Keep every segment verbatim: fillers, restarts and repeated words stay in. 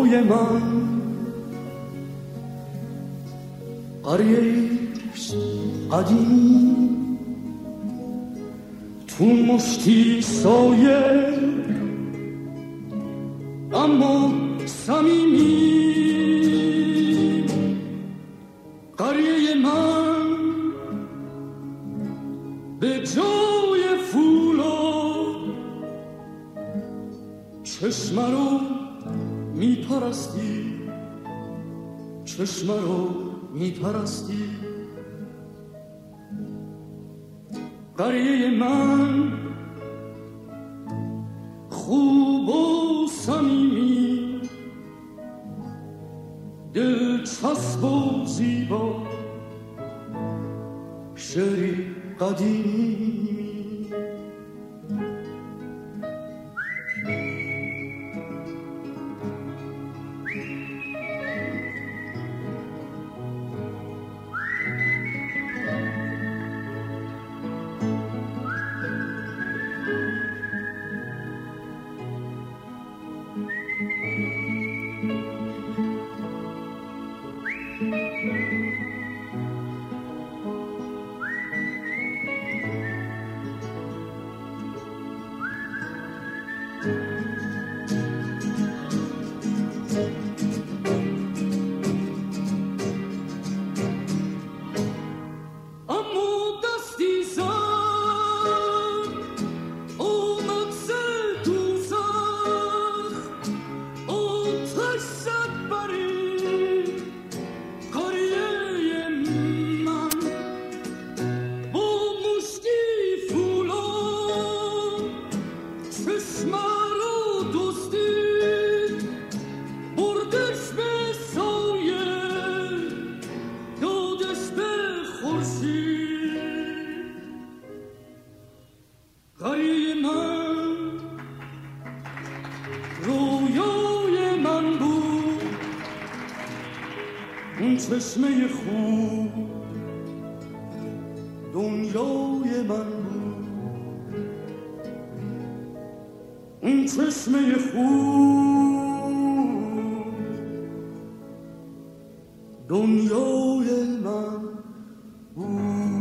رویای من قریه‌ایست قدیمی، تو مشتی سایه اما صمیمی. قریه من به جای فولا چشم رو میپرستی، چشم رو میپرستی. قریه من خوب و صمیمی، دلچسب و زیبا، شعری قدیمی. قریه من رویای من بود، اون چشمه خوب دنیای من بود، اون چشمه خوب دنیای من بود.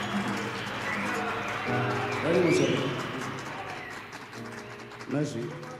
خیلی متشکرم. مرسی.